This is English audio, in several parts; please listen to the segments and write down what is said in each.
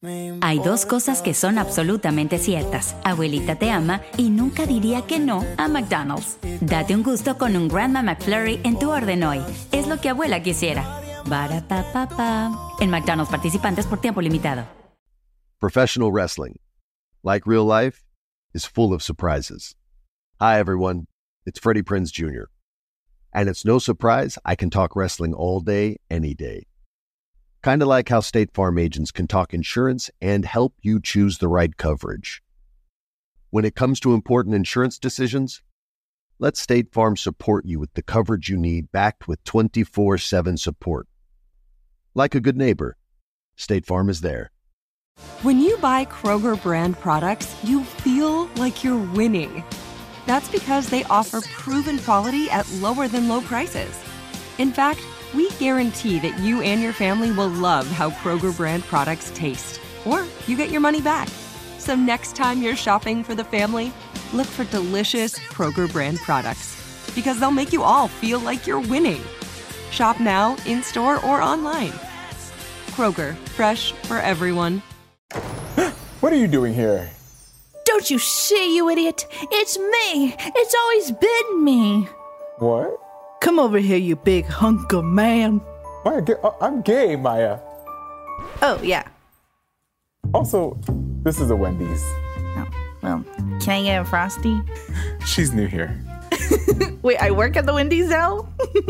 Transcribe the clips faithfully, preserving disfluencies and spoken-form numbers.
Hay dos cosas que son absolutamente ciertas. Abuelita te ama y nunca diría que no a McDonald's. Date un gusto con un Grandma McFlurry en tu orden hoy. Es lo que abuela quisiera. Ba-da-pa-pa-pa. En McDonald's, participantes por tiempo limitado. Professional wrestling, like real life, is full of surprises. Hi, everyone. It's Freddie Prinze Junior And it's no surprise I can talk wrestling all day, any day. Kind of like how State Farm agents can talk insurance and help you choose the right coverage. When it comes to important insurance decisions, let State Farm support you with the coverage you need, backed with twenty-four seven support. Like a good neighbor, State Farm is there. When you buy Kroger brand products, you feel like you're winning. That's because they offer proven quality at lower than low prices. In fact, we guarantee that you and your family will love how Kroger brand products taste, or you get your money back. So next time you're shopping for the family, look for delicious Kroger brand products, because they'll make you all feel like you're winning. Shop now, in-store, or online. Kroger, fresh for everyone. What are you doing here? Don't you see, you idiot? It's me. It's always been me. What? Come over here, you big hunk of man. Maya, get, uh, I'm gay, Maya. Oh, yeah. Also, this is a Wendy's. Oh, well, can I get a Frosty? She's new here. Wait, I work at the Wendy's now?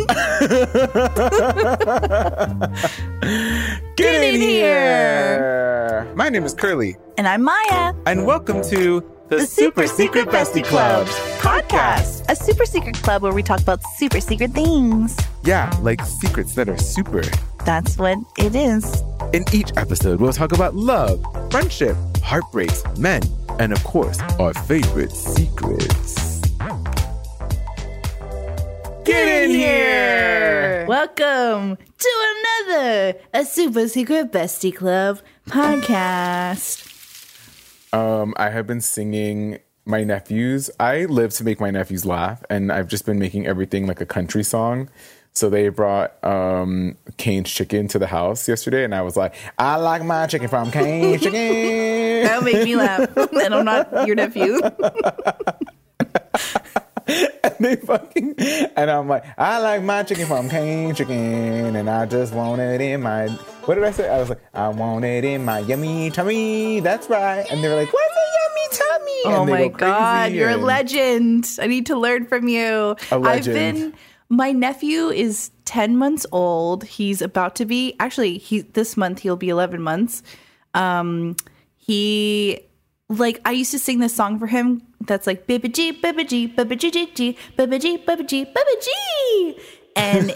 Get, Get in, in here. here! My name is Curly. And I'm Maya. And welcome to the, the Super, Super Secret Bestie Club podcast. A super secret club where we talk about super secret things. Yeah, like secrets that are super. That's what it is. In each episode, we'll talk about love, friendship, heartbreaks, men, and of course, our favorite secrets. Get in here! Welcome to another A Super Secret Bestie Club podcast. Um, I have been singing my nephews. I live to make my nephews laugh, and I've just been making everything like a country song. So they brought um, Cane's Chicken to the house yesterday, and I was like, I like my chicken from Cane's Chicken. That'll make me laugh, and I'm not your nephew. And they fucking, and I'm like, I like my chicken from Cane's Chicken, and I just want it in my, what did I say? I was like, I want it in my yummy tummy. That's right. And they were like, what's a yummy tummy? Oh and my God, you're a legend. I need to learn from you. A legend. I've been, my nephew is ten months old. He's about to be, actually, he this month he'll be eleven months. Um, he, like, I used to sing this song for him that's like, Bibba-G, Bibba-G, Bibba-G-G-G, Bibba-G, Bibba-G, Bibba-G. And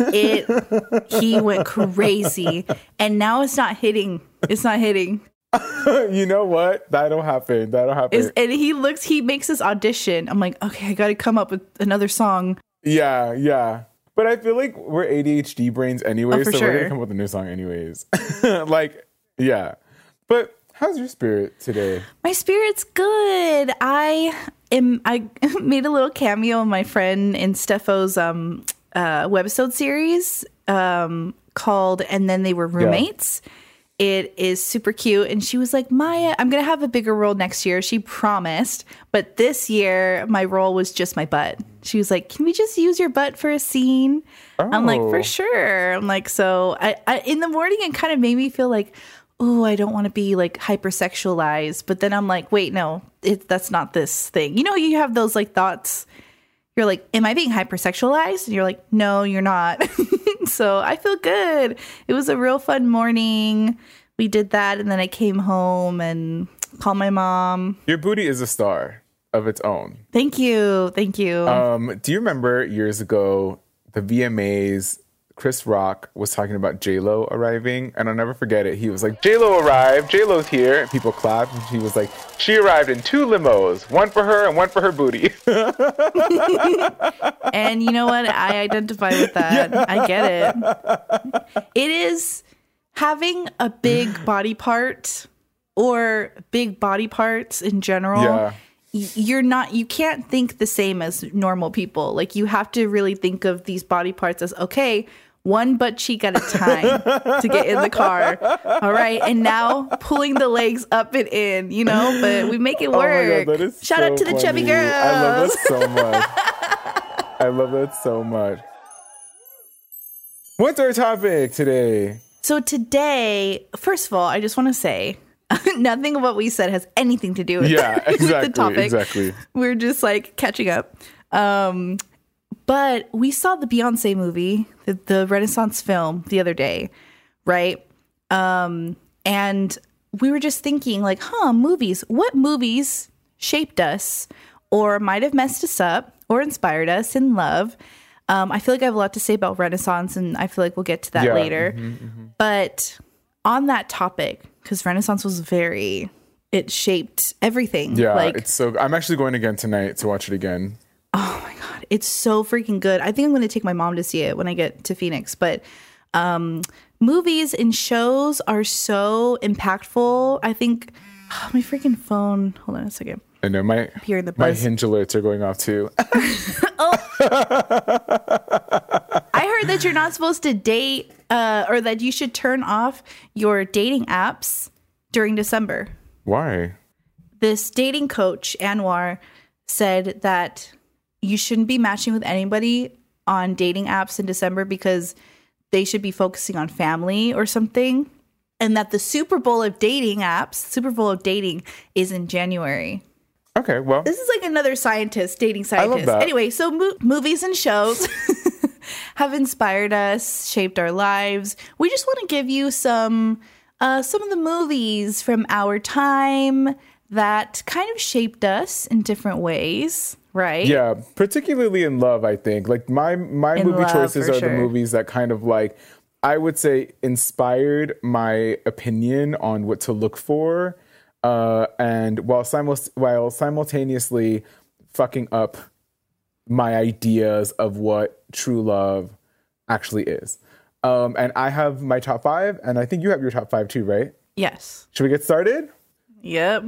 it, he went crazy. And now it's not hitting. It's not hitting. You know what? That'll happen. That'll happen. It's, and he looks, he makes this audition. I'm like, okay, I got to come up with another song. Yeah, yeah. But I feel like we're A D H D brains anyway, oh, for so sure. we're going to come up with a new song anyways. Like, yeah. But how's your spirit today? My spirit's good. I am. I made a little cameo in my friend in Stepho's um, uh, webisode series um, called "And Then They Were Roommates." Yeah. It is super cute, and she was like, "Maya, I'm gonna have a bigger role next year." She promised, but this year my role was just my butt. She was like, "Can we just use your butt for a scene?" Oh. I'm like, "For sure." I'm like, so I, I in the morning it kind of made me feel like, oh, I don't want to be like hypersexualized. But then I'm like, wait, no, it, that's not this thing. You know, you have those like thoughts. You're like, am I being hypersexualized? And you're like, no, you're not. So I feel good. It was a real fun morning. We did that. And then I came home and called my mom. Your booty is a star of its own. Thank you. Thank you. Um, do you remember years ago, the V M As, Chris Rock was talking about J-Lo arriving, and I'll never forget it. He was like, J-Lo arrived, J-Lo's here, and people clapped, and he was like, she arrived in two limos, one for her and one for her booty. And you know what? I identify with that. Yeah. I get it. It is having a big body part or big body parts in general. Yeah. You're not, you can't think the same as normal people. Like, you have to really think of these body parts as, okay, one butt cheek at a time to get in the car. All right. And now pulling the legs up and in, you know, but we make it work. Oh my God, that is Shout so out to the funny. chubby girls. I love that so much. I love that so much. What's our topic today? So today, first of all, I just want to say nothing of what we said has anything to do with, Yeah, with exactly, the topic. exactly. We're just like catching up. Um, but we saw the Beyonce movie, the, the Renaissance film, the other day, right? Um, and we were just thinking like, huh, movies. What movies shaped us or might have messed us up or inspired us in love? Um, I feel like I have a lot to say about Renaissance, and I feel like we'll get to that Yeah, later. mm-hmm, mm-hmm. But on that topic, because Renaissance was very, it shaped everything. Yeah, like, it's so. I'm actually going again tonight to watch it again. oh my God, it's so freaking good. I think I'm going to take my mom to see it when I get to Phoenix. But um, movies and shows are so impactful. I think, oh, my freaking phone. Hold on a second. I know my Hearing the my buzz. Hinge alerts are going off too. I heard that you're not supposed to date uh, or that you should turn off your dating apps during December. Why? This dating coach, Anwar, said that you shouldn't be matching with anybody on dating apps in December because they should be focusing on family or something. And that the Super Bowl of dating apps, Super Bowl of dating, is in January. Okay, well, This is like another scientist, dating I love scientist. that. Anyway, so mo- movies and shows have inspired us, shaped our lives. We just want to give you some uh, some of the movies from our time that kind of shaped us in different ways, right? yeah, particularly in love, I think. Like my my In movie love, choices for are sure. the movies that kind of like I would say inspired my opinion on what to look for, uh, and while simul- while simultaneously fucking up my ideas of what true love actually is. Um, and I have my top five, and I think you have your top five too, right? Yes. Should we get started? Yep.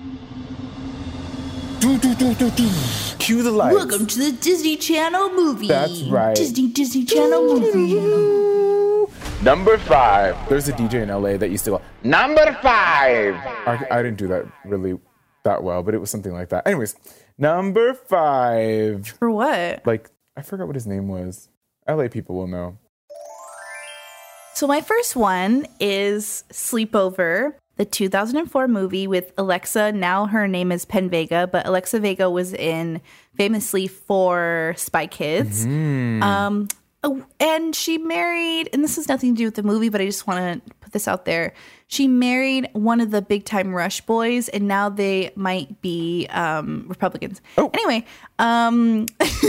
Cue the lights. Welcome to the Disney Channel movie. That's right. Disney Disney Channel movie. Number five. There's a D J in L A that used to go, number five. I, I didn't do that really that well, but it was something like that. Anyways, number five. For what? Like, I forgot what his name was. L A people will know. So my first one is Sleepover, the two thousand four movie with Alexa. Now her name is Penn Vega, but Alexa Vega was in famously for Spy Kids. Mm. Um, oh, and she married, and this has nothing to do with the movie, but I just want to put this out there. She married one of the big time Rush boys, and now they might be um, Republicans. Oh. Anyway, um,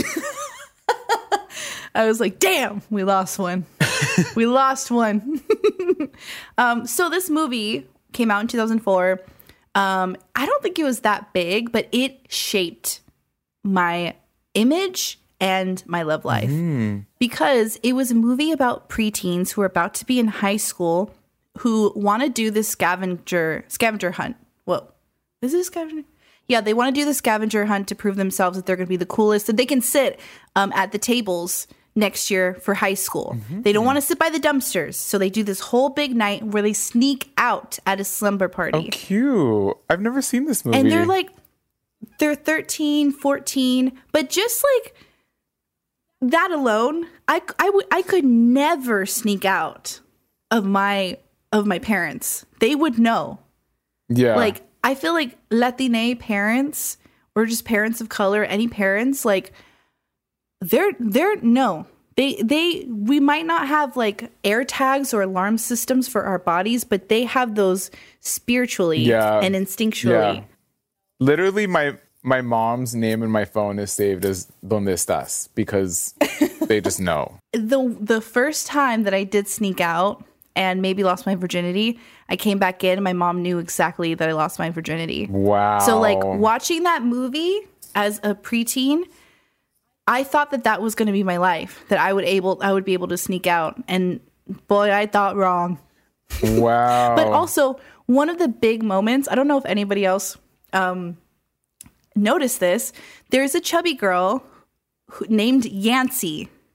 I was like, damn, we lost one. We lost one. um, so this movie came out in two thousand four. Um, I don't think it was that big, but it shaped my image and my love life Mm. because it was a movie about preteens who are about to be in high school who want to do this scavenger scavenger hunt. Whoa, is it a scavenger? Yeah, they want to do the scavenger hunt to prove themselves that they're going to be the coolest, that they can sit um, at the tables next year for high school. Mm-hmm. They don't want to sit by the dumpsters. So they do this whole big night where they sneak out at a slumber party. Oh, cute. I've never seen this movie. And they're like, they're thirteen, fourteen, but just like that alone, I, I, w- I could never sneak out of my, of my parents. They would know. yeah. Like, I feel like Latina parents or just parents of color, any parents, like, they're they're no. They they we might not have like air tags or alarm systems for our bodies, but they have those spiritually Yeah. and instinctually. Yeah. Literally, my my mom's name in my phone is saved as "Donde estás" because they just know. The the first time that I did sneak out and maybe lost my virginity, I came back in and my mom knew exactly that I lost my virginity. Wow. So like watching that movie as a preteen, I thought that that was going to be my life, that I would able I would be able to sneak out, and boy, I thought wrong. Wow. But also, one of the big moments, I don't know if anybody else um, noticed this, there's a chubby girl who, named Yancy.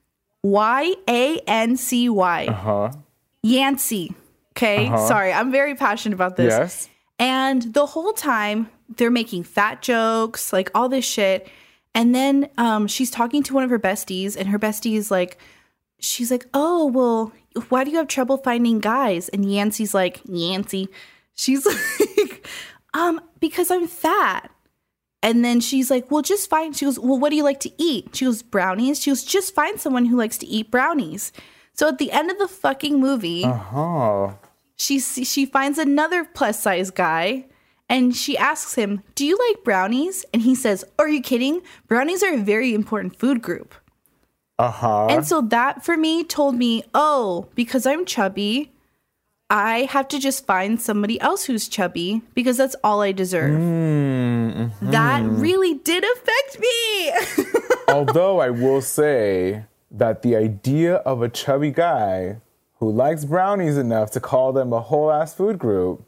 Y A N C Y. Uh-huh. Yancey. Okay? Uh-huh. Sorry, I'm very passionate about this. Yes. And the whole time, they're making fat jokes, like all this shit. And then um, she's talking to one of her besties, and her bestie is like, she's like, oh, well, why do you have trouble finding guys? And Yancey's like, Yancey. She's like, um, because I'm fat. And then she's like, well, just find, she goes, well, what do you like to eat? She goes, brownies. She goes, just find someone who likes to eat brownies. So at the end of the fucking movie, uh-huh. she she finds another plus size guy, and she asks him, do you like brownies? And he says, are you kidding? Brownies are a very important food group. Uh-huh. And so that for me told me, oh, because I'm chubby, I have to just find somebody else who's chubby because that's all I deserve. Mm-hmm. That really did affect me. Although I will say that the idea of a chubby guy who likes brownies enough to call them a whole ass food group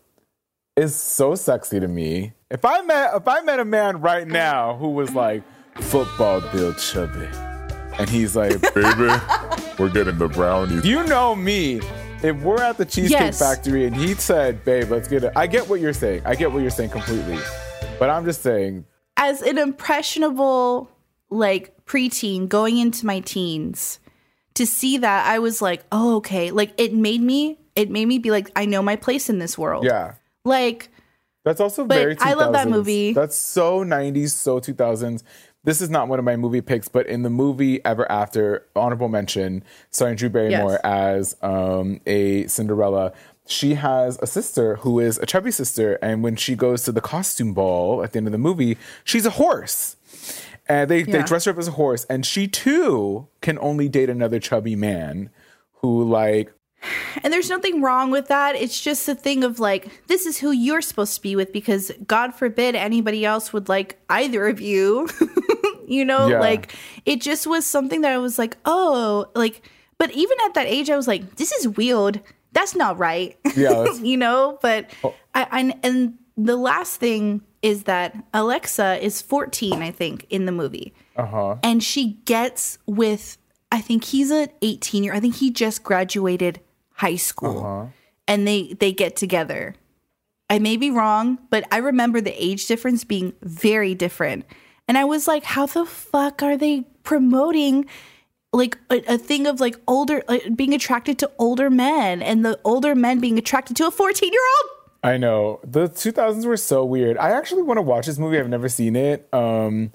is so sexy to me. If I met if I met a man right now who was like football build chubby, and he's like, baby, we're getting the brownies. You know me. If we're at the Cheesecake Yes. Factory and he said, babe, let's get it. I get what you're saying. I get what you're saying completely. But I'm just saying. As an impressionable, like, preteen going into my teens, to see that, I was like, oh, okay. Like, it made me, it made me be like, I know my place in this world. Yeah. Like, That's also but very two thousands. I love that movie. That's so nineties, so two thousands. This is not one of my movie picks, but in the movie Ever After, honorable mention, starring Drew Barrymore Yes. as um, a Cinderella, she has a sister who is a chubby sister, and when she goes to the costume ball at the end of the movie, she's a horse. And they, Yeah. they dress her up as a horse, and she too can only date another chubby man who, like, and there's nothing wrong with that. It's just a thing of like, this is who you're supposed to be with, because God forbid anybody else would like either of you. You know, Yeah. like it just was something that I was like, oh, like, but even at that age, I was like, this is weird. That's not right. Yeah, that's- you know, but Oh. I, I, and the last thing is that Alexa is fourteen, I think, in the movie. uh-huh. And she gets with, I think he's an eighteen year, I think he just graduated high school. Uh-huh. And they, they get together. I may be wrong, but I remember the age difference being very different. And I was like, how the fuck are they promoting like a, a thing of like older, like, being attracted to older men, and the older men being attracted to a fourteen year old? I know. The two thousands were so weird. I actually want to watch this movie. I've never seen it. Um,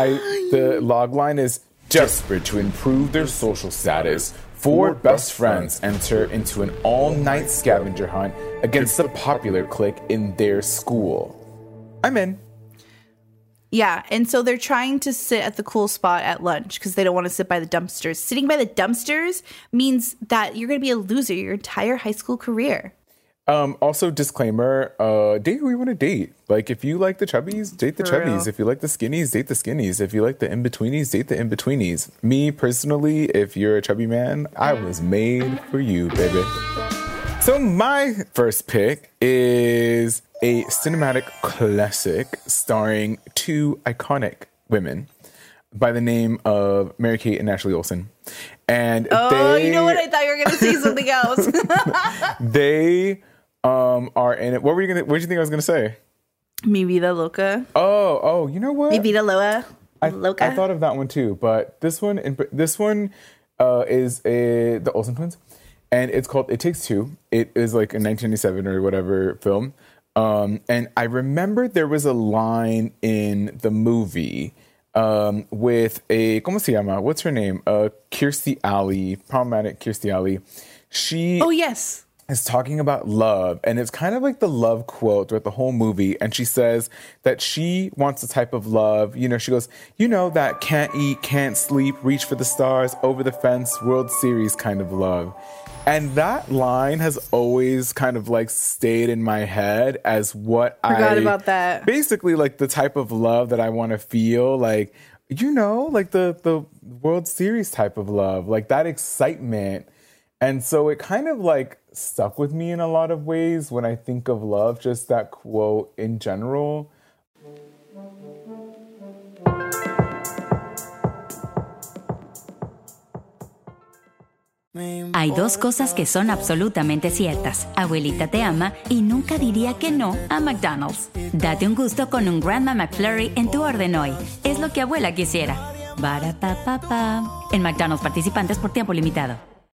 I the log line is desperate to improve their social status. Four best friends enter into an all-night scavenger hunt against the popular clique in their school. I'm in. Yeah, and so they're trying to sit at the cool spot at lunch because they don't want to sit by the dumpsters. Sitting by the dumpsters means that you're going to be a loser your entire high school career. Um, also, disclaimer, uh, date who you want to date. Like, if you like the chubbies, date the For chubbies. real. If you like the skinnies, date the skinnies. If you like the in-betweenies, date the in-betweenies. Me, personally, if you're a chubby man, I was made for you, baby. So my first pick is a cinematic classic starring two iconic women by the name of Mary-Kate and Ashley Olsen. And Oh, they, you know what? I thought you were going to say something else. they um, are in it. What were you gonna? What did you think I was gonna say? Mi vida loca. Oh, oh, you know what? Mi vida loa. I, Loca. I thought of that one too, but this one, in, this one, uh, is a the Olsen twins, and it's called "It Takes Two." It is like a nineteen ninety-seven or whatever film, um, and I remember there was a line in the movie um, with a ¿Cómo se llama? What's her name? Uh, Kirstie Alley, problematic Kirstie Alley. She Oh, yes. is talking about love, and it's kind of like the love quote throughout the whole movie. And she says that she wants the type of love, you know, she goes, you know, that can't eat, can't sleep, reach for the stars, over the fence, World Series kind of love. And that line has always kind of like stayed in my head as what I Forgot about that. Basically, like the type of love that I want to feel, like, you know, like the the World Series type of love, like that excitement. And so it kind of like stuck with me in a lot of ways when I think of love, just that quote in general. Hay dos cosas que son absolutamente ciertas. Abuelita te ama y nunca diría que no a McDonald's. Date un gusto con un Grandma McFlurry en tu orden hoy. Es lo que abuela quisiera. Ba-da-pa-pa-pa. En McDonald's participantes por tiempo limitado.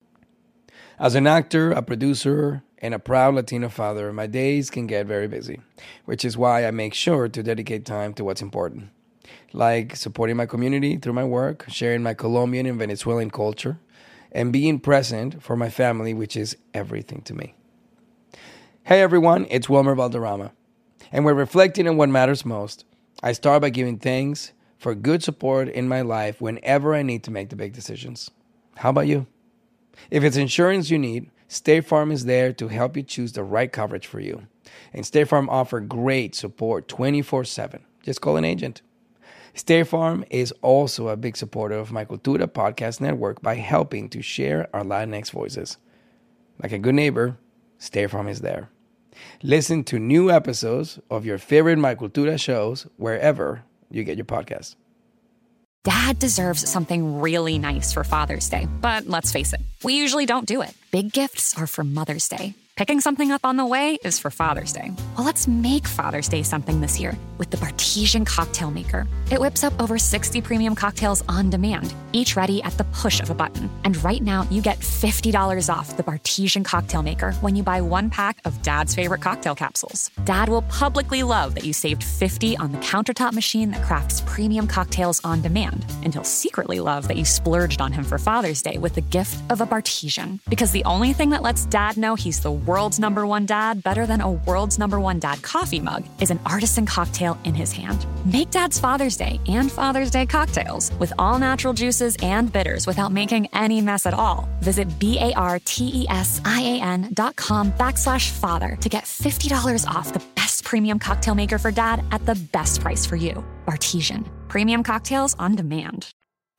As an actor, a producer, and a proud Latino father, my days can get very busy, which is why I make sure to dedicate time to what's important. Like supporting my community through my work, sharing my Colombian and Venezuelan culture, and being present for my family, which is everything to me. Hey everyone, it's Wilmer Valderrama. And we're reflecting on what matters most. I start by giving thanks for good support in my life whenever I need to make the big decisions. How about you? If it's insurance you need, State Farm is there to help you choose the right coverage for you. And State Farm offers great support twenty-four seven. Just call an agent. State Farm is also a big supporter of my Cultura podcast network by helping to share our Latinx voices. Like a good neighbor, State Farm is there. Listen to new episodes of your favorite My Cultura shows wherever you get your podcasts. Dad deserves something really nice for Father's Day, but let's face it, we usually don't do it. Big gifts are for Mother's Day. Picking something up on the way is for Father's Day. Well, let's make Father's Day something this year with the Bartesian Cocktail Maker. It whips up over sixty premium cocktails on demand, each ready at the push of a button. And right now, you get fifty dollars off the Bartesian Cocktail Maker when you buy one pack of Dad's favorite cocktail capsules. Dad will publicly love that you saved fifty dollars on the countertop machine that crafts premium cocktails on demand. And he'll secretly love that you splurged on him for Father's Day with the gift of a Bartesian. Because the only thing that lets Dad know he's the world's number one dad better than a world's number one dad coffee mug is an artisan cocktail in his hand. Make Dad's Father's Day and Father's Day cocktails with all natural juices and bitters without making any mess at all. Visit B-A-R-T-E-S-I-A-N dot com backslash father to get fifty dollars off the best premium cocktail maker for Dad at the best price for you. Bartesian. Premium cocktails on demand.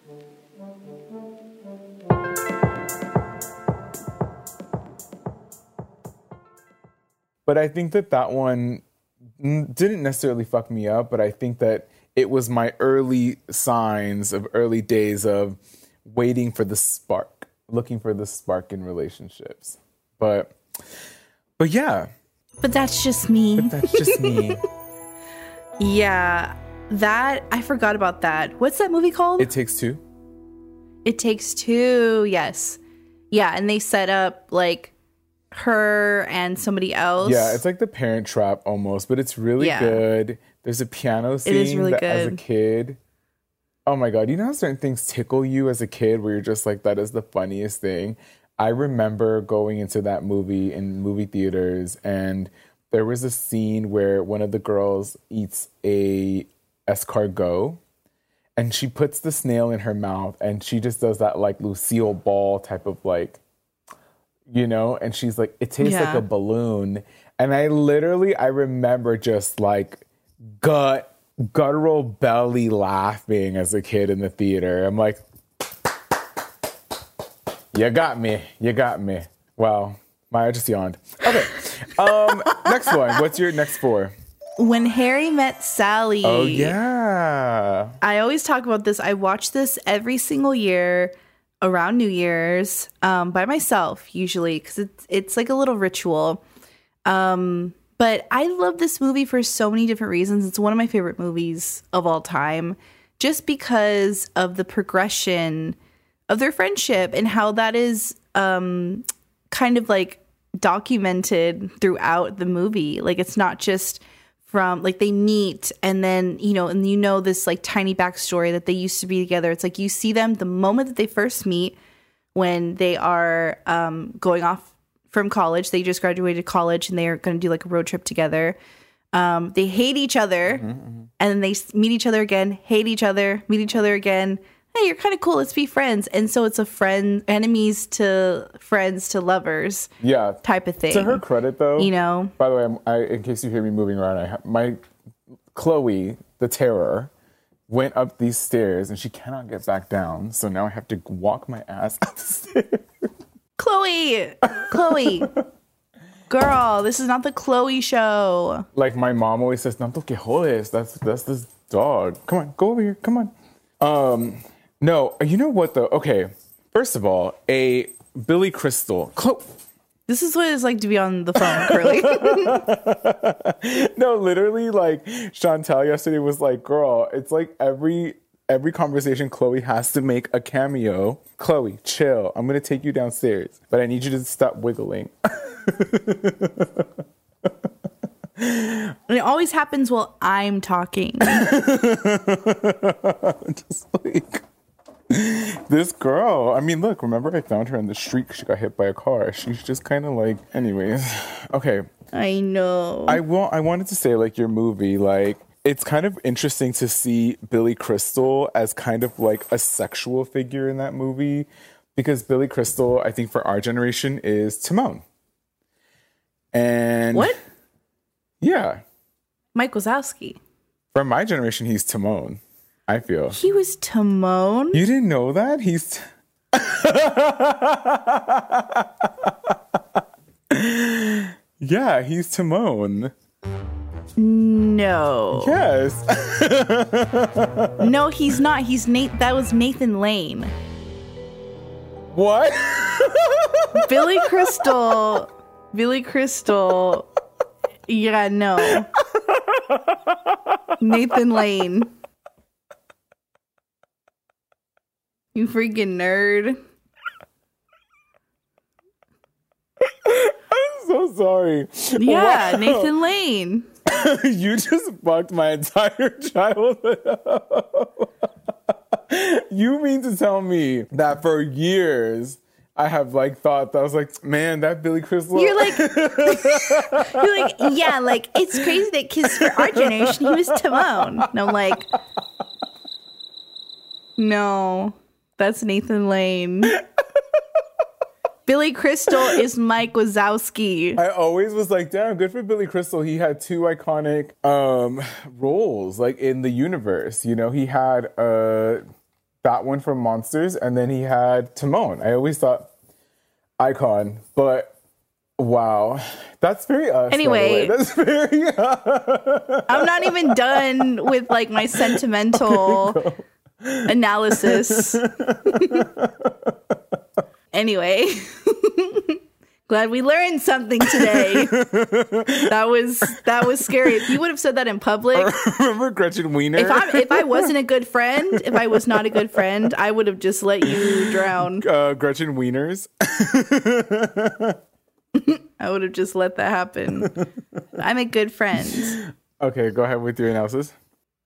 But I think that that one didn't necessarily fuck me up, but I think that it was my early signs of early days of waiting for the spark, looking for the spark in relationships. But, but yeah. But that's just me. But that's just me. Yeah, that, I forgot about that. What's that movie called? It Takes Two. It Takes Two, yes. Yeah, and they set up, like, her and somebody else. Yeah, it's like The Parent Trap almost, but it's really yeah. good. There's a piano scene it is really that good. As a kid. Oh my God, you know how certain things tickle you as a kid where you're just like, that is the funniest thing? I remember going into that movie in movie theaters, and there was a scene where one of the girls eats a escargot, and she puts the snail in her mouth, and she just does that like Lucille Ball type of like, you know, and she's like, it tastes yeah. like a balloon. And I literally, I remember just like gut, guttural belly laughing as a kid in the theater. I'm like, you got me. You got me. Wow. Maya just yawned. Okay. Um, next one. What's your next four? When Harry Met Sally. Oh, yeah. I always talk about this. I watch this every single year around New Year's, um, by myself usually, because it's it's like a little ritual. Um, but I love this movie for so many different reasons. It's one of my favorite movies of all time, just because of the progression of their friendship and how that is um, kind of like documented throughout the movie. Like, it's not just from like they meet and then, you know, and you know this like tiny backstory that they used to be together. It's like you see them the moment that they first meet when they are um, going off from college. They just graduated college and they are going to do like a road trip together. Um, they hate each other mm-hmm, mm-hmm. and then they meet each other again, hate each other, meet each other again. Hey, you're kind of cool. Let's be friends. And so it's a friend, enemies to friends to lovers, yeah, type of thing. To her credit, though, you know. By the way, I'm, I, in case you hear me moving around, I have, my Chloe, the terror, went up these stairs and she cannot get back down. So now I have to walk my ass up the stairs. Chloe, Chloe, girl, this is not the Chloe show. Like my mom always says, "Tanto que jodes." That's that's this dog. Come on, go over here. Come on. Um. No, you know what though? Okay, first of all, a Billy Crystal. Chloe. This is what it's like to be on the phone, Curly. No, literally, like Chantel yesterday was like, girl, it's like every every conversation Chloe has to make a cameo. Chloe, chill. I'm going to take you downstairs, but I need you to stop wiggling. And it always happens while I'm talking. Just like... This girl, I mean, look, remember I found her in the street. She got hit by a car. She's just kind of like, anyways. Okay. I know. I want, I wanted to say, like, your movie, like, it's kind of interesting to see Billy Crystal as kind of like a sexual figure in that movie, because Billy Crystal, I think for our generation, is Timon. And what? Yeah. Mike Wazowski. For my generation, he's Timon. I feel he was Timon. You didn't know that? He's t- yeah, he's Timon. No. Yes. No, he's not. He's Nate. That was Nathan Lane. What? Billy Crystal. Billy Crystal. Yeah, no. Nathan Lane. You freaking nerd. I'm so sorry. Yeah, Wow. Nathan Lane. You just fucked my entire childhood up. You mean to tell me that for years I have like thought that I was like, man, that Billy Crystal. You're like, you're like, yeah, like it's crazy that kids for our generation he was Timon. And I'm like, no. That's Nathan Lane. Billy Crystal is Mike Wazowski. I always was like, damn, good for Billy Crystal. He had two iconic um, roles, like in the universe. You know, he had uh, that one from Monsters, and then he had Timon. I always thought icon, but wow, that's very us. Anyway, that's very. Us. I'm not even done with like my sentimental analysis. Anyway, glad we learned something today. That was that was scary. If you would have said that in public, remember Gretchen Wiener? If I if I wasn't a good friend, if I was not a good friend, I would have just let you drown. Uh, Gretchen Wieners. I would have just let that happen. I'm a good friend. Okay, go ahead with your analysis.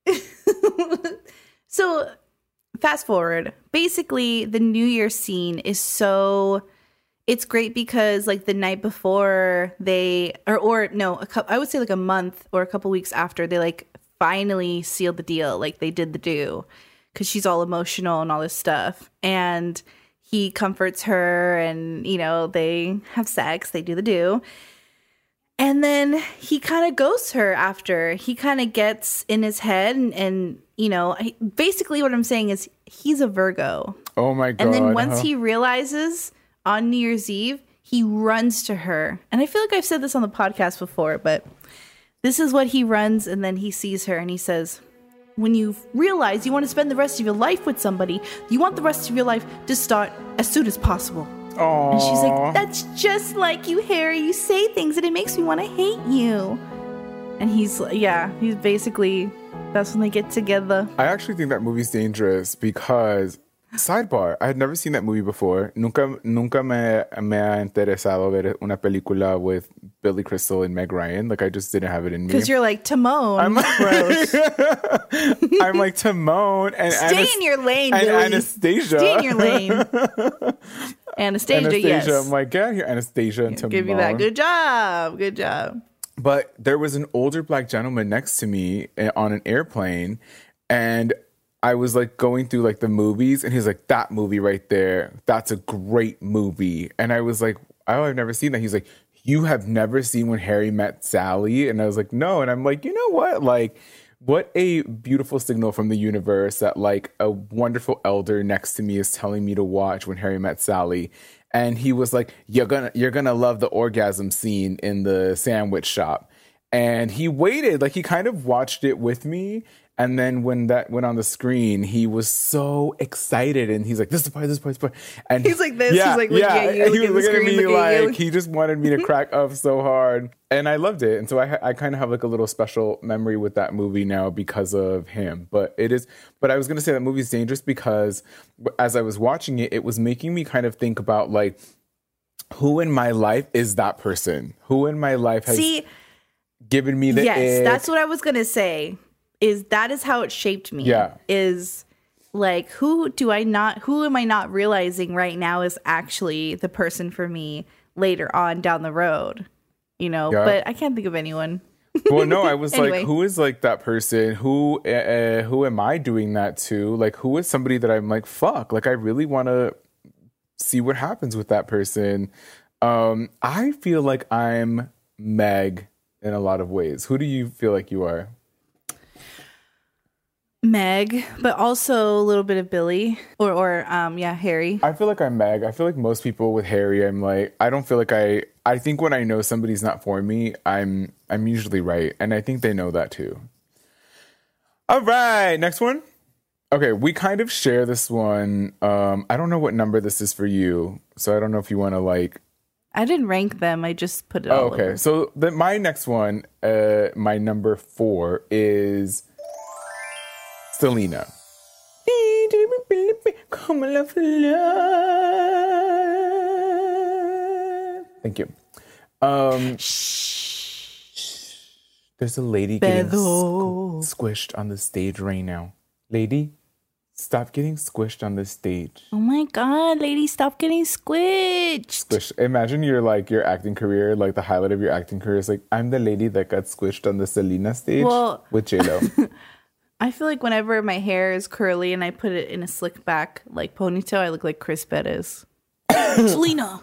So, fast forward. Basically, the New Year's scene is so... It's great because, like, the night before they... Or, or no, a couple, I would say, like, a month or a couple weeks after, they, like, finally sealed the deal. Like, they did the do. Because she's all emotional and all this stuff. And he comforts her and, you know, they have sex. They do the do. And then he kind of ghosts her after. He kind of gets in his head and, and you know, basically what I'm saying is he's a Virgo. Oh, my God. And then once huh? he realizes on New Year's Eve, he runs to her. And I feel like I've said this on the podcast before, but this is what he runs. And then he sees her and he says, when you realize you want to spend the rest of your life with somebody, you want the rest of your life to start as soon as possible. Aww. And she's like, that's just like you, Harry. You say things and it makes me want to hate you. And he's, yeah, he's basically, that's when they get together. I actually think that movie's dangerous because, sidebar, I had never seen that movie before. Nunca, nunca me, me ha interesado ver una película with Billy Crystal and Meg Ryan. Like, I just didn't have it in me. Because you're like, Timon. I'm like, gross. I'm like, Timon and Stay Anas- in your lane, and Billy. Anastasia. Stay in your lane. Anastasia, Anastasia, yes. I'm like, get out here, Anastasia and Timon. Give you that. Good job. Good job. But there was an older black gentleman next to me on an airplane, and I was like going through like the movies, and he's like, that movie right there, that's a great movie. And I was like, oh, I've never seen that. He's like, you have never seen When Harry Met Sally? And I was like, no. And I'm like, you know what? Like, what a beautiful signal from the universe that like a wonderful elder next to me is telling me to watch When Harry Met Sally. And he was like, you're gonna you're gonna love the orgasm scene in the sandwich shop. And he waited, like he kind of watched it with me. And then when that went on the screen, he was so excited, and he's like, "This is the part, this is the part, this is the part." And he's like this. Yeah, he's like, looking yeah. at you. He was looking at me looking like at he just wanted me to crack up so hard, and I loved it. And so I, I kind of have like a little special memory with that movie now because of him. But it is. But I was gonna say that movie's dangerous because as I was watching it, it was making me kind of think about like, who in my life is that person? Who in my life has See, given me the yes, ick? That's what I was gonna say. Is that is how it shaped me. Yeah. Is like, who do I not, who am I not realizing right now is actually the person for me later on down the road, you know? Yeah. But I can't think of anyone. Well, no, I was Anyway. like, who is like that person? Who, uh, who am I doing that to? Like, who is somebody that I'm like, fuck, like I really want to see what happens with that person. Um, I feel like I'm Meg in a lot of ways. Who do you feel like you are? Meg, but also a little bit of Billy or, or um, yeah, Harry. I feel like I'm Meg. I feel like most people with Harry, I'm like, I don't feel like I, I think when I know somebody's not for me, I'm, I'm usually right. And I think they know that too. All right, next one. Okay, we kind of share this one. Um, I don't know what number this is for you. So I don't know if you want to like. I didn't rank them. I just put it Oh, all okay. over. So the, my next one, uh, my number four is Selena. Thank you. Um, there's a lady getting squ- squished on the stage right now. Lady, stop getting squished on the stage. Oh my God, lady, stop getting squished. Squish. Imagine your like your acting career, like the highlight of your acting career is like, I'm the lady that got squished on the Selena stage Well, with J-Lo. I feel like whenever my hair is curly and I put it in a slick back like ponytail, I look like Chris Bettis. Selena.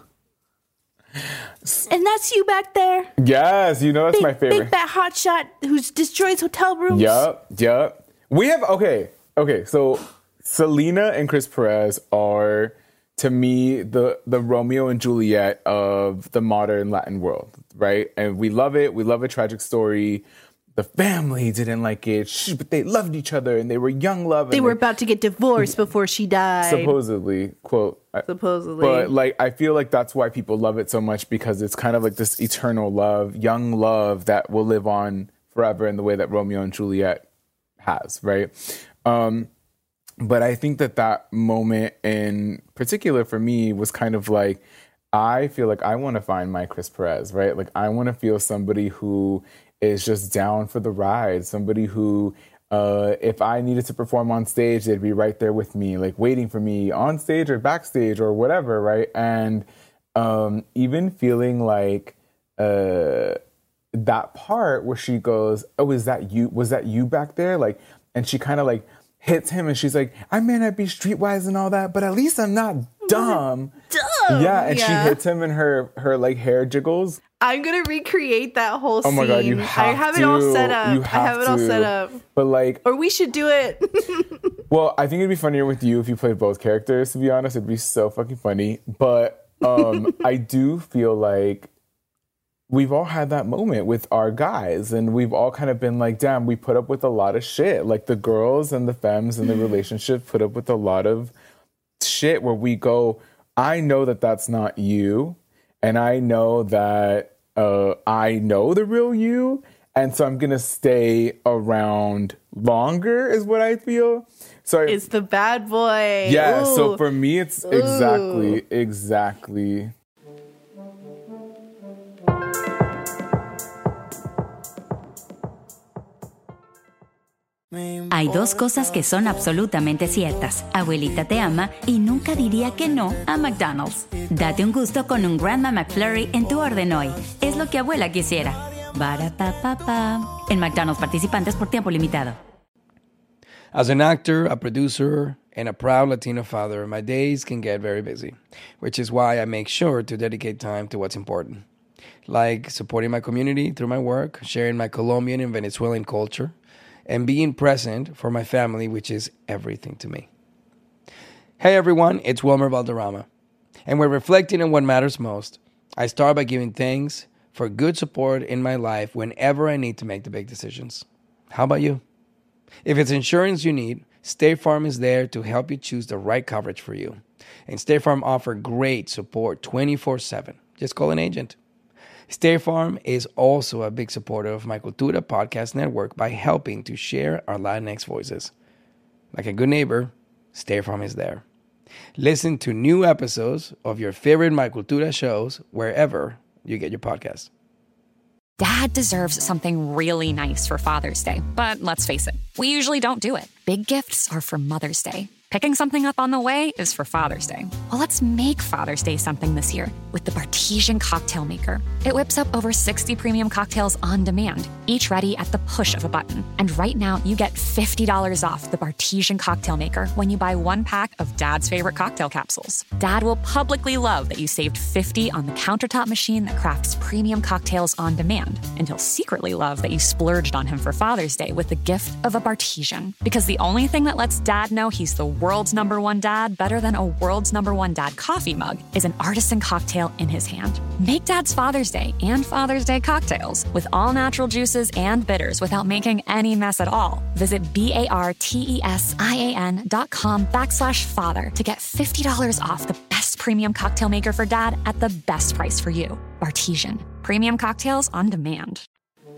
And that's you back there. Yes, you know that's Big, my favorite. big fat hotshot who destroys hotel rooms. Yup, yup. We have okay, okay. So Selena and Chris Perez are, to me, the the Romeo and Juliet of the modern Latin world, right? And we love it. We love a tragic story. The family didn't like it, but they loved each other, and they were young love. And They were about to get divorced before she died. supposedly, quote. Supposedly. But like, I feel like that's why people love it so much, because it's kind of like this eternal love, young love that will live on forever in the way that Romeo and Juliet has, right? Um, but I think that that moment in particular for me was kind of like, I feel like I want to find my Chris Perez, right? Like I want to feel somebody who is just down for the ride, somebody who, uh, if I needed to perform on stage, they'd be right there with me, like waiting for me on stage or backstage or whatever, right? And um, even feeling like uh, that part where she goes, "Oh, is that you? Was that you back there?" Like, and she kind of like hits him, and she's like, "I may not be streetwise and all that, but at least I'm not dumb." Dumb. Yeah, and Yeah. she hits him, and her her like hair jiggles. I'm gonna recreate that whole Oh scene. my God, you have I have to. it all set up. You I have have it all to. set up. But like, Or we should do it. well, I think it'd be funnier with you if you played both characters, to be honest. It'd be so fucking funny. But um, I do feel like we've all had that moment with our guys, and we've all kind of been like, damn, we put up with a lot of shit. Like the girls and the femmes in the relationship put up with a lot of shit where we go, I know that that's not you. And I know that uh, I know the real you. And so I'm going to stay around longer is what I feel. So I, It's the bad boy. yeah. Ooh. So for me, it's exactly, exactly. Hay dos cosas que son absolutamente ciertas. Abuelita te ama y nunca diría que no a McDonald's. Date un gusto con un Grandma McFlurry en tu orden hoy. Es lo que abuela quisiera. Barapapapa. En McDonald's participantes por tiempo limitado. As an actor, a producer, and a proud Latino father, my days can get very busy, which is why I make sure to dedicate time to what's important, like supporting my community through my work, sharing my Colombian and Venezuelan culture, and being present for my family, which is everything to me. Hey everyone, it's Wilmer Valderrama, and we're reflecting on what matters most. I start by giving thanks for good support in my life whenever I need to make the big decisions. How about you? If it's insurance you need, State Farm is there to help you choose the right coverage for you. And State Farm offers great support twenty-four seven. Just call an agent. State Farm is also a big supporter of My Cultura podcast network by helping to share our Latinx voices. Like a good neighbor, State Farm is there. Listen to new episodes of your favorite My Cultura shows wherever you get your podcasts. Dad deserves something really nice for Father's Day, but let's face it, we usually don't do it. Big gifts are for Mother's Day. Picking something up on the way is for Father's Day. Well, let's make Father's Day something this year with the Bartesian Cocktail Maker. It whips up over sixty premium cocktails on demand, each ready at the push of a button. And right now, you get fifty dollars off the Bartesian Cocktail Maker when you buy one pack of Dad's favorite cocktail capsules. Dad will publicly love that you saved fifty dollars on the countertop machine that crafts premium cocktails on demand. And he'll secretly love that you splurged on him for Father's Day with the gift of a Bartesian. Because the only thing that lets Dad know he's the world's number one dad better than a world's number one dad coffee mug is an artisan cocktail in his hand. Make Dad's Father's Day and Father's Day cocktails with all natural juices and bitters without making any mess at all. Visit B-A-R-T-E-S-I-A-N dot com backslash father to get fifty dollars off the best premium cocktail maker for Dad at the best price for you. Bartesian. Premium cocktails on demand.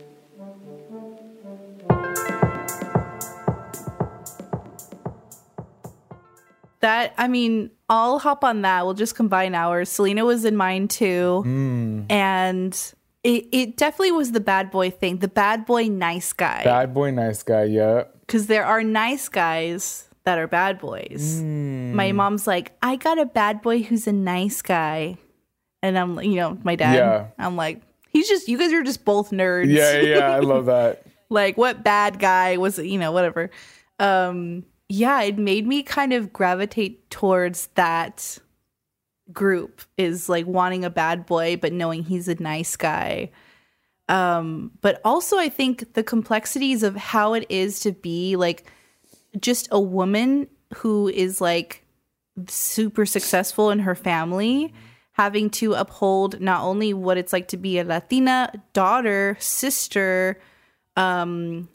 That, I mean, I'll hop on that. We'll just combine ours. Selena was in mine too. Mm. And it, it definitely was the bad boy thing. The bad boy nice guy. Bad boy nice guy, yeah. Because there are nice guys that are bad boys. Mm. My mom's like, I got a bad boy who's a nice guy. And I'm, you know, my dad, yeah. I'm like, he's just, you guys are just both nerds. Yeah, yeah, I love that. Like, what bad guy was, you know, whatever. Um, yeah, it made me kind of gravitate towards that group, is like wanting a bad boy, but knowing he's a nice guy. Um, but also I think the complexities of how it is to be like just a woman who is like super successful in her family, having to uphold not only what it's like to be a Latina daughter, sister, um,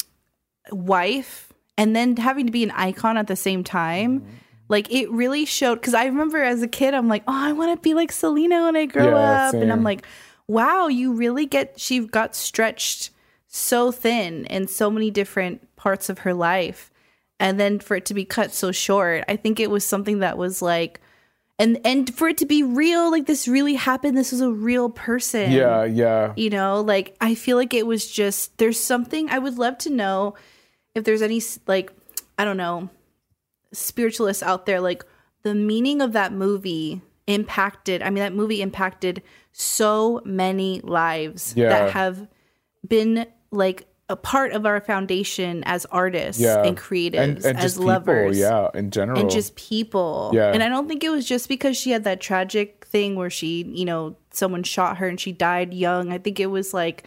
wife, and then having to be an icon at the same time. Mm-hmm. Like, it really showed, because I remember as a kid, I'm like, oh, I want to be like Selena when I grow yeah, up. same. And I'm like, wow, you really get, she got stretched so thin in so many different parts of her life. And then for it to be cut so short, I think it was something that was like, and and for it to be real, like this really happened. This was a real person. Yeah, yeah. You know, like, I feel like it was just, there's something, I would love to know if there's any, like, I don't know, spiritualists out there, like, the meaning of that movie impacted, I mean, that movie impacted so many lives yeah. that have been, like, a part of our foundation as artists yeah. and creatives, and, and as just lovers. People, yeah, in general. And just people. Yeah. And I don't think it was just because she had that tragic thing where she, you know, someone shot her and she died young. I think it was, like,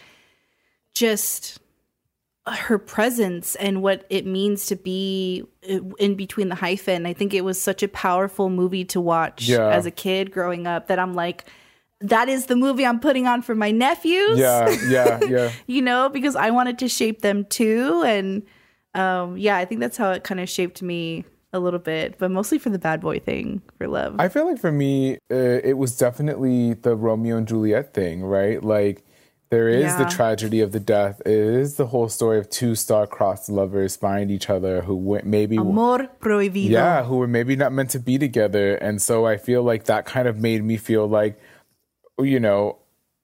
just her presence and what it means to be in between the hyphen. I think it was such a powerful movie to watch yeah. as a kid growing up that I'm like, that is the movie I'm putting on for my nephews. Yeah, yeah, yeah. You know, because I wanted to shape them too. And um, yeah, I think that's how it kind of shaped me a little bit, but mostly for the bad boy thing, for love. I feel like for me, uh, it was definitely the Romeo and Juliet thing, right? Like, there is Yeah. the tragedy of the death. It is the whole story of two star-crossed lovers find each other who went maybe... Amor prohibido. Yeah, who were maybe not meant to be together. And so I feel like that kind of made me feel like, you know,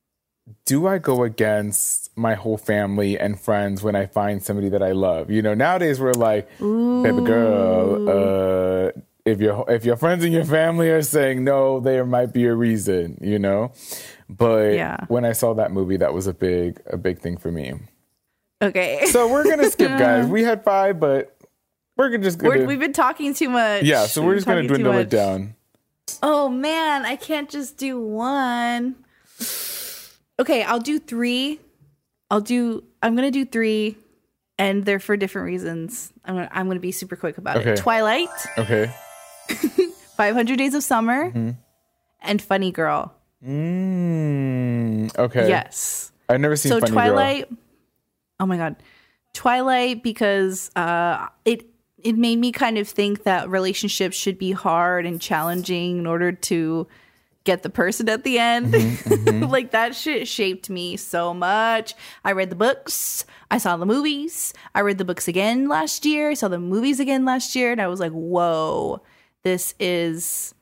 do I go against my whole family and friends when I find somebody that I love? You know, nowadays we're like, Ooh. baby girl, uh, if your if your friends and your family are saying no, there might be a reason, you know? But Yeah. when I saw that movie, that was a big a big thing for me. Okay. So we're gonna skip, guys. We had five, but we're gonna just gonna, We're, we've been talking too much. yeah. So we're We've just been gonna talking too dwindle it much. down. Oh man, I can't just do one. Okay, I'll do three. I'll do. I'm gonna do three, and they're for different reasons. I'm gonna. I'm gonna be super quick about Okay. it. Twilight, Okay. five hundred Days of Summer, Mm-hmm. and Funny Girl. Mm, okay. Yes. I've never seen so Funny Twilight. Girl. Oh my god, Twilight, because uh, it it made me kind of think that relationships should be hard and challenging in order to get the person at the end. Mm-hmm, mm-hmm. Like that shit shaped me so much. I read the books, I saw the movies, I read the books again last year, I saw the movies again last year, and I was like, whoa, this is.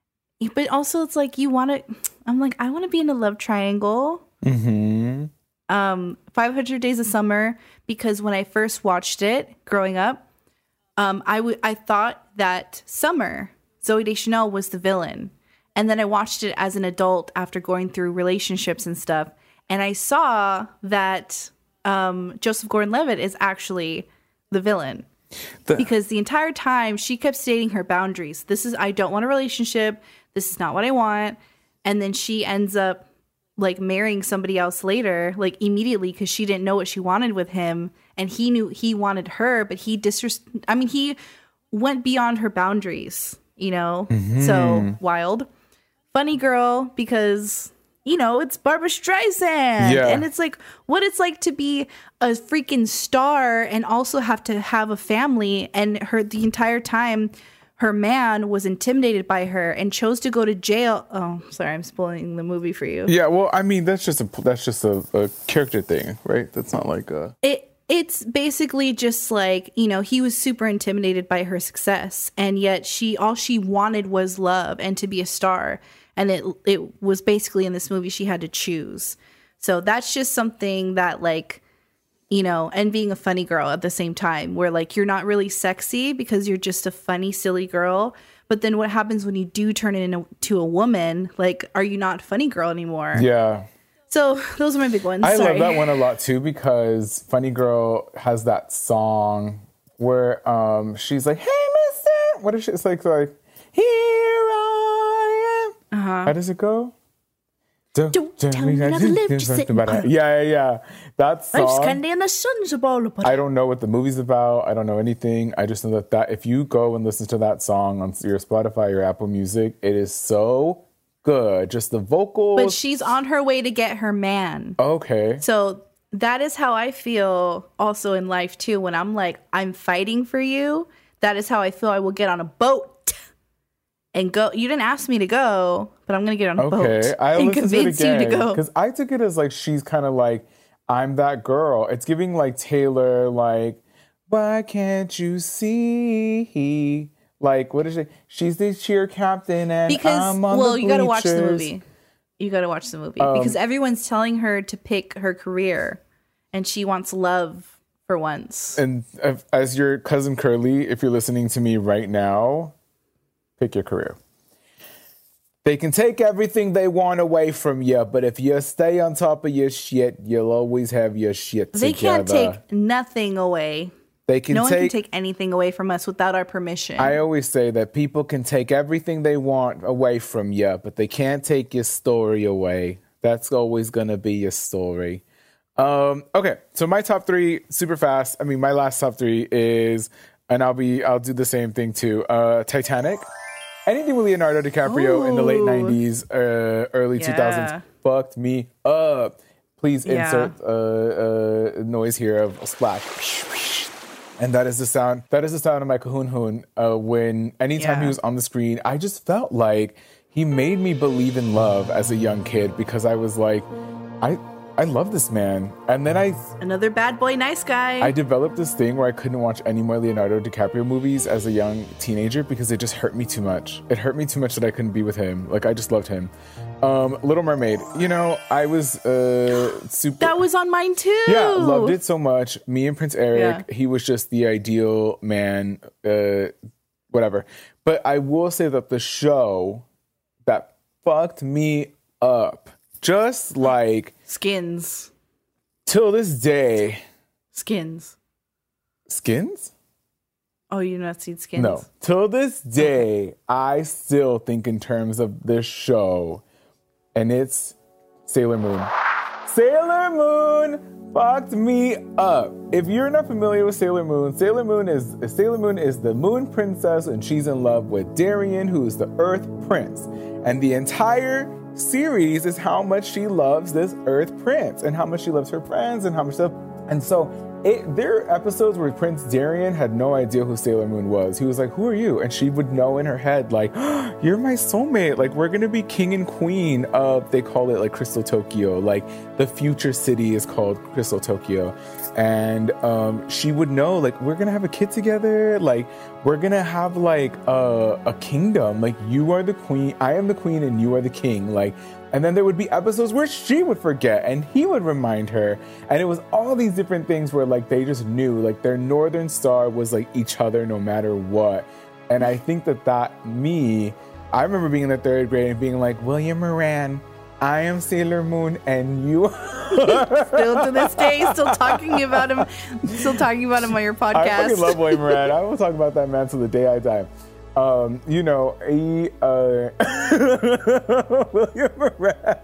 But also, it's like you want to. I'm like, I want to be in a love triangle. Mm-hmm. Um, five hundred Days of Summer, because when I first watched it growing up, um, I w- I thought that Summer, Zooey Deschanel, was the villain. And then I watched it as an adult after going through relationships and stuff. And I saw that um, Joseph Gordon-Levitt is actually the villain. The- because the entire time she kept stating her boundaries. This is, I don't want a relationship. This is not what I want. And then she ends up like marrying somebody else later, like immediately, because she didn't know what she wanted with him. And he knew he wanted her, but he disres- I mean, he went beyond her boundaries, you know? Mm-hmm. So wild. Funny Girl, because, you know, it's Barbra Streisand. Yeah. And it's like what it's like to be a freaking star and also have to have a family. And her the entire time, her man was intimidated by her and chose to go to jail. Oh, sorry, I'm spoiling the movie for you. Yeah, well, I mean, that's just a that's just a, a character thing, right? That's not like a... It It's basically just like, you know, he was super intimidated by her success. And yet she all she wanted was love and to be a star. And it it was basically in this movie she had to choose. So that's just something that, like, you know, and being a funny girl at the same time, where like you're not really sexy because you're just a funny, silly girl. But then what happens when you do turn it into a woman? Like, are you not funny girl anymore? Yeah. So those are my big ones. I Sorry. love that one a lot too, because Funny Girl has that song where um she's like, "Hey, Mister," what is she? It's like like, "Here I am." Uh-huh. How does it go? Don't, Don't tell me not to live, just sit and about it. Yeah, yeah, yeah. That Life's song. candy and the sun's a ball of butter. I don't know what the movie's about. I don't know anything. I just know that, that if you go and listen to that song on your Spotify or Apple Music, it is so good. Just the vocals. But she's on her way to get her man. Okay. So that is how I feel also in life too. When I'm like, I'm fighting for you, that is how I feel. I will get on a boat and go. You didn't ask me to go, but I'm going to get on a Okay. boat I and listened to it convince you to again go. because I took it as like she's kind of like, I'm that girl. It's giving like Taylor, like, why can't you see? Like, what is it? She's the cheer captain and Because, I'm on well, the you got to watch the bleachers. movie. You got to watch the movie Um, because everyone's telling her to pick her career and she wants love for once. And if, as your cousin Curly, if you're listening to me right now, pick your career. They can take everything they want away from you, but if you stay on top of your shit, you'll always have your shit They together. can't take nothing away. They can no one take, can take anything away from us without our permission. I always say that people can take everything they want away from you, but they can't take your story away. That's always going to be your story. Um, okay, so my top three, super fast. I mean, my last top three is, and I'll be, I'll do the same thing too. Uh, Titanic. Anything with Leonardo DiCaprio Ooh. in the late nineties, uh, early Yeah. two thousands fucked me up. Please Yeah. insert uh, uh, noise here of a splash. And that is the sound. That is the sound of my Kahun Hun. Uh, when anytime Yeah. he was on the screen, I just felt like he made me believe in love as a young kid because I was like, I I love this man. And then I Another bad boy, nice guy. I developed this thing where I couldn't watch any more Leonardo DiCaprio movies as a young teenager because it just hurt me too much. It hurt me too much that I couldn't be with him. Like I just loved him. Um, Little Mermaid. You know, I was uh, super. that was on mine too. Yeah, loved it so much. Me and Prince Eric, Yeah. he was just the ideal man, uh, whatever. But I will say that the show that fucked me up, just like Skins. till this day, Skins. Skins? Oh, you not seen Skins? No. Till this day, I still think in terms of this show, and it's Sailor Moon. Sailor Moon fucked me up. If you're not familiar with Sailor Moon, Sailor Moon is Sailor Moon is the Moon Princess, and she's in love with Darien, who is the Earth Prince. And the entire series is how much she loves this Earth prince and how much she loves her friends and how much stuff. And so it, there are episodes where Prince Darien had no idea who Sailor Moon was. He was like, who are you? And she would know in her head, like, oh, you're my soulmate. Like, we're going to be king and queen of, they call it like Crystal Tokyo. Like, the future city is called Crystal Tokyo. And um, she would know, like, we're going to have a kid together. Like, we're going to have, like, a, a kingdom. Like, you are the queen. I am the queen and you are the king. Like, and then there would be episodes where she would forget and he would remind her. And it was all these different things where, like, they just knew, like, their Northern Star was, like, each other no matter what. And I think that that, me, I remember being in the third grade and being like, William Moran, I am Sailor Moon and you still to this day, still talking about him, still talking about him on your podcast. I fucking love William Moran. I will talk about that man till the day I die. Um, you know, he, uh, William Moran.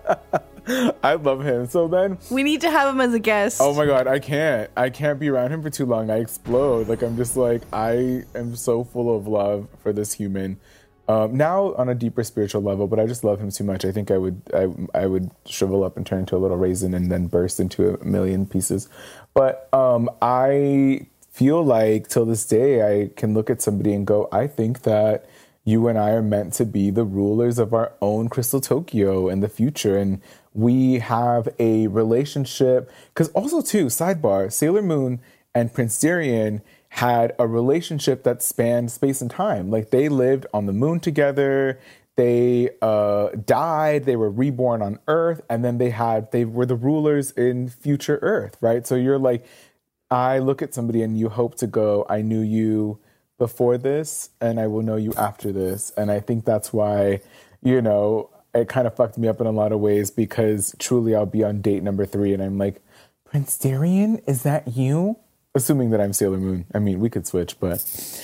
I love him. So then we need to have him as a guest. Oh my God, I can't. I can't be around him for too long. I explode. Like, I'm just like, I am so full of love for this human. Um, now on a deeper spiritual level, but I just love him too much. I think I would, I, I would shrivel up and turn into a little raisin and then burst into a million pieces. But um, I feel like till this day, I can look at somebody and go, I think that you and I are meant to be the rulers of our own Crystal Tokyo in the future. And we have a relationship, because also too, sidebar, Sailor Moon and Prince Darien had a relationship that spanned space and time. Like, they lived on the moon together, they uh, died, they were reborn on Earth, and then they had, they were the rulers in future Earth, right? So you're like, I look at somebody and you hope to go, I knew you before this and I will know you after this. And I think that's why, you know, it kind of fucked me up in a lot of ways, because truly I'll be on date number three and I'm like, Prince Darien, is that you? Assuming that I'm Sailor Moon. I mean, we could switch, but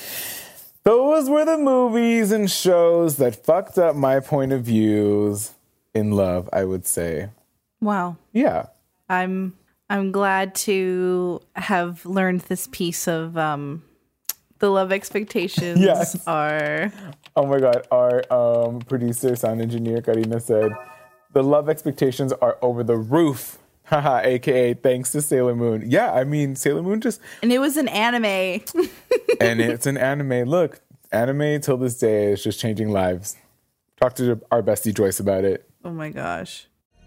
those were the movies and shows that fucked up my point of views in love, I would say. Wow. Yeah. I'm I'm glad to have learned this piece of um, the love expectations yes. are... Oh my God, our um, producer, sound engineer, Karina said, the love expectations are over the roof. Haha, A K A thanks to Sailor Moon. Yeah, I mean, Sailor Moon just... And it was an anime. And it's an anime. Look, anime till this day is just changing lives. Talk to our bestie Joyce about it. Oh my gosh.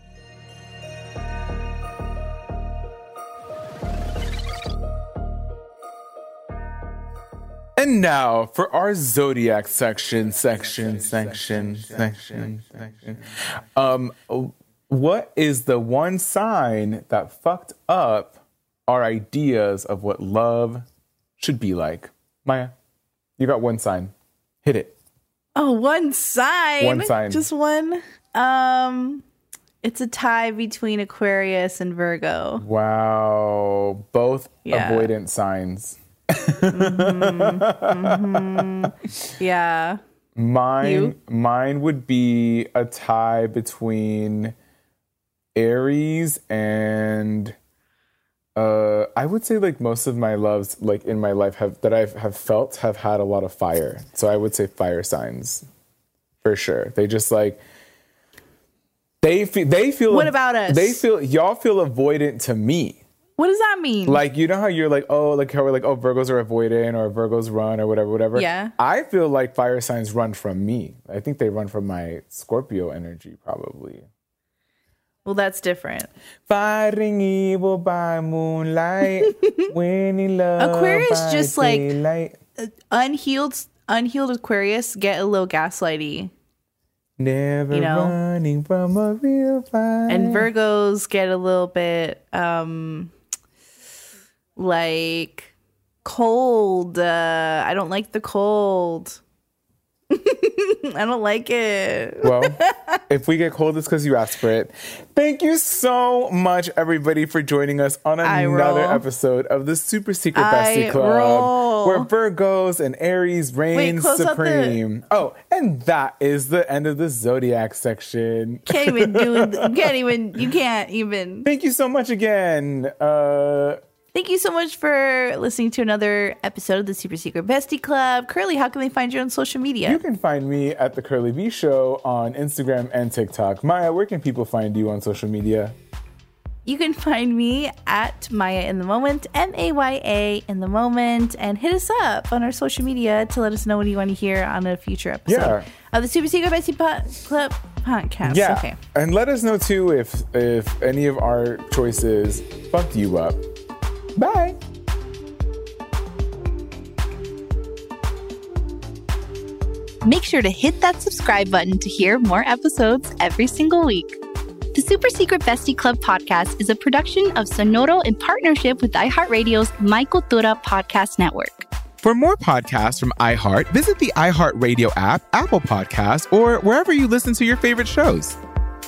And now for our zodiac section, section, section, section, section. Um, what is the one sign that fucked up our ideas of what love should be like? Maya, you got one sign. Hit it. Oh, one sign. One sign. Just one. Um, it's a tie between Aquarius and Virgo. Wow. Both Yeah. avoidant signs. mm-hmm. Mm-hmm. Yeah. Mine, You? mine would be a tie between Aries and uh, I would say like most of my loves, like in my life, have that I've have felt have had a lot of fire. So I would say fire signs for sure. They just like they feel they feel. What about us? They feel y'all feel avoidant to me. What does that mean? Like, you know how you're like, oh, like how we're like, oh, Virgos are avoidant or Virgos run or whatever, whatever. Yeah. I feel like fire signs run from me. I think they run from my Scorpio energy, probably. Well, that's different. Fighting evil by moonlight, winning love Aquarius by just like daylight. uh, unhealed, unhealed Aquarius get a little gaslighty, Never you know. running from a real fight. and Virgos get a little bit um like cold. Uh, I don't like the cold. I don't like it. Well, if we get cold, it's because you asked for it. Thank you so much, everybody, for joining us on I another roll. episode of the Super Secret I Bestie Club, roll. where Virgos and Aries reign close out the- supreme. Oh, and that is the end of the Zodiac section. Can't even do it. You can't even. You can't even. Thank you so much again. Uh, Thank you so much for listening to another episode of the Super Secret Bestie Club. Curly, how can they find you on social media? You can find me at The Curly V Show on Instagram and TikTok. Maya, where can people find you on social media? You can find me at Maya in the Moment, M A Y A in the Moment, and hit us up on our social media to let us know what you want to hear on a future episode Yeah. of the Super Secret Bestie po- Club podcast. Yeah. Okay. And let us know, too, if if any of our choices fucked you up. Bye. Make sure to hit that subscribe button to hear more episodes every single week. The Super Secret Bestie Club podcast is a production of Sonoro in partnership with iHeartRadio's My Cultura podcast network. For more podcasts from iHeart, visit the iHeartRadio app, Apple Podcasts, or wherever you listen to your favorite shows.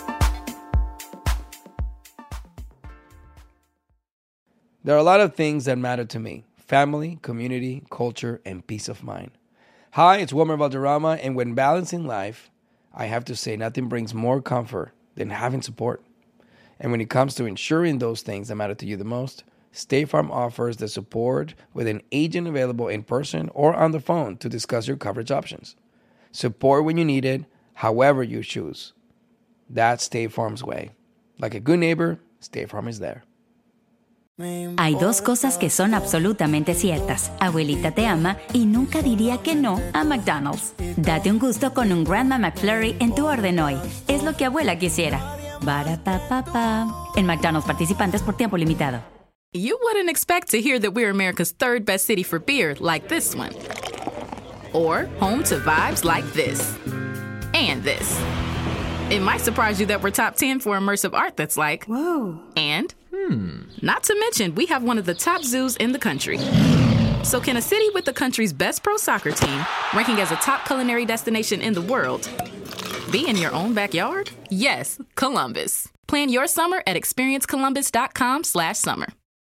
There are a lot of things that matter to me: family, community, culture, and peace of mind. Hi, it's Wilmer Valderrama, and when balancing life, I have to say nothing brings more comfort than having support. And when it comes to ensuring those things that matter to you the most, State Farm offers the support with an agent available in person or on the phone to discuss your coverage options. Support when you need it, however you choose. That's State Farm's way. Like a good neighbor, State Farm is there. Hay dos cosas que son absolutamente ciertas. Abuelita te ama y nunca diría que no a McDonald's. Date un gusto con un Grandma McFlurry en tu orden hoy. Es lo que abuela quisiera. Ba-da-pa-pa-pa. En McDonald's participantes por tiempo limitado. You wouldn't expect to hear that we're America's third best city for beer like this one. Or home to vibes like this. And this. It might surprise you that we're top ten for immersive art that's like, whoa. And, hmm, not to mention, we have one of the top zoos in the country. So can a city with the country's best pro soccer team, ranking as a top culinary destination in the world, be in your own backyard? Yes, Columbus. Plan your summer at experience columbus dot com slash summer.